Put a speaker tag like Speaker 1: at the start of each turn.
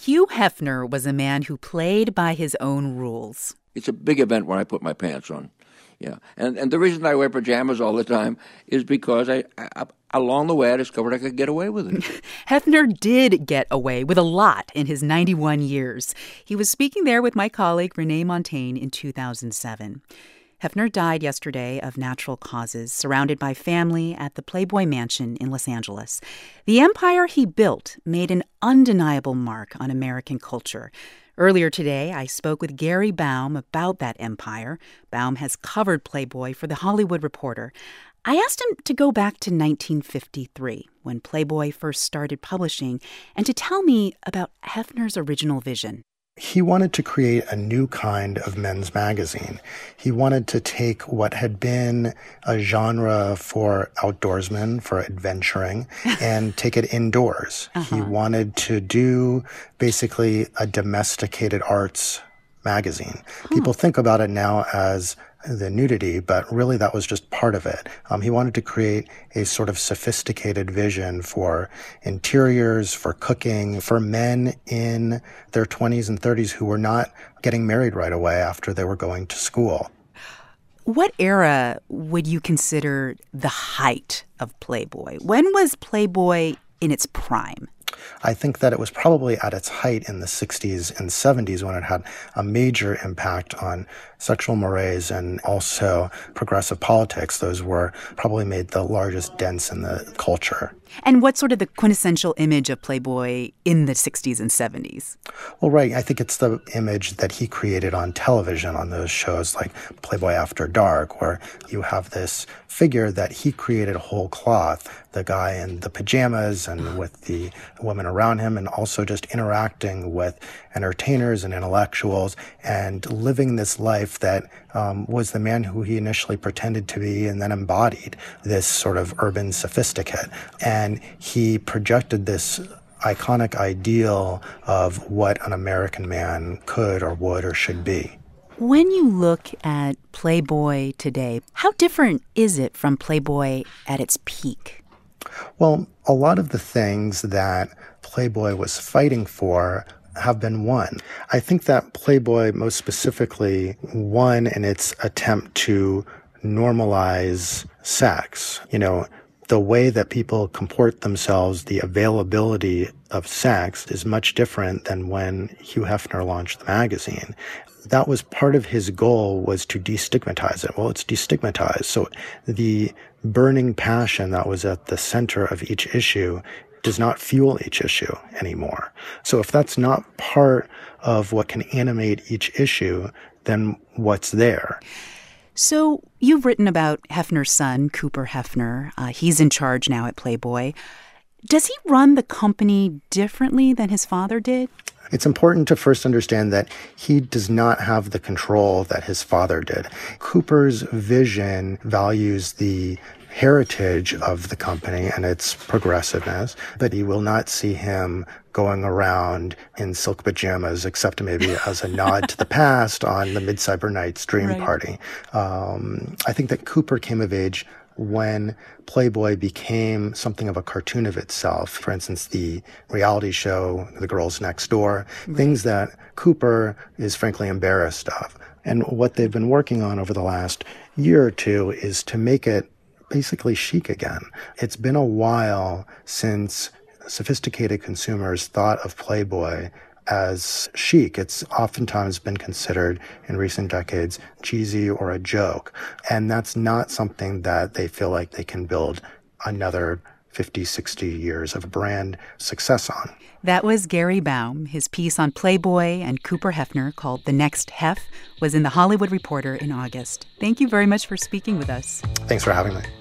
Speaker 1: Hugh Hefner was a man who played by his own rules.
Speaker 2: It's a big event when I put my pants on. Yeah. And the reason I wear pajamas all the time is because I along the way I discovered I could get away with it.
Speaker 1: Hefner did get away with a lot in his 91 years. He was speaking there with my colleague Renee Montagne in 2007. Hefner died yesterday of natural causes, surrounded by family at the Playboy Mansion in Los Angeles. The empire he built made an undeniable mark on American culture. Earlier today, I spoke with Gary Baum about that empire. Baum has covered Playboy for The Hollywood Reporter. I asked him to go back to 1953, when Playboy first started publishing, and to tell me about Hefner's original vision.
Speaker 3: He wanted to create a new kind of men's magazine. He wanted to take what had been a genre for outdoorsmen, for adventuring, and take it indoors. He wanted to do basically a domesticated arts magazine. People think about it now as the nudity, but really that was just part of it. He wanted to create a sort of sophisticated vision for interiors, for cooking, for men in their 20s and 30s who were not getting married right away after they were going to school.
Speaker 1: What era would you consider the height of Playboy? When was Playboy in its prime?
Speaker 3: I think that it was probably at its height in the 60s and 70s when it had a major impact on sexual mores and also progressive politics. Those were probably made the largest dents in the culture.
Speaker 1: And what's sort of the quintessential image of Playboy in the 60s and 70s?
Speaker 3: Well, right. I think it's the image that he created on television on those shows like Playboy After Dark, where you have this figure that he created whole cloth, the guy in the pajamas and with the women around him, and also just interacting with entertainers and intellectuals and living this life that was the man who he initially pretended to be and then embodied this sort of urban sophisticate. And he projected this iconic ideal of what an American man could or would or should be.
Speaker 1: When you look at Playboy today, how different is it from Playboy at its peak?
Speaker 3: Well, a lot of the things that Playboy was fighting for have been won. I think that Playboy most specifically won in its attempt to normalize sex. You know, the way that people comport themselves, the availability of sex is much different than when Hugh Hefner launched the magazine. That was part of his goal, was to destigmatize it. Well, it's destigmatized. So the burning passion that was at the center of each issue does not fuel each issue anymore. So if that's not part of what can animate each issue, then what's there?
Speaker 1: So you've written about Hefner's son, Cooper Hefner. He's in charge now at Playboy. Does he run the company differently than his father did?
Speaker 3: It's important to first understand that he does not have the control that his father did. Cooper's vision values the heritage of the company and its progressiveness, but you will not see him going around in silk pajamas, except maybe as a nod to the past on the Midsummer Night's Dream Party. I think that Cooper came of age when Playboy became something of a cartoon of itself. For instance, the reality show, The Girls Next Door, things that Cooper is frankly embarrassed of. And what they've been working on over the last year or two is to make it basically chic again. It's been a while since sophisticated consumers thought of Playboy as chic. It's oftentimes been considered in recent decades cheesy or a joke. And that's not something that they feel like they can build another 50, 60 years of brand success on.
Speaker 1: That was Gary Baum. His piece on Playboy and Cooper Hefner, called The Next Hef, was in The Hollywood Reporter in August. Thank you very much for speaking with us.
Speaker 3: Thanks for having me.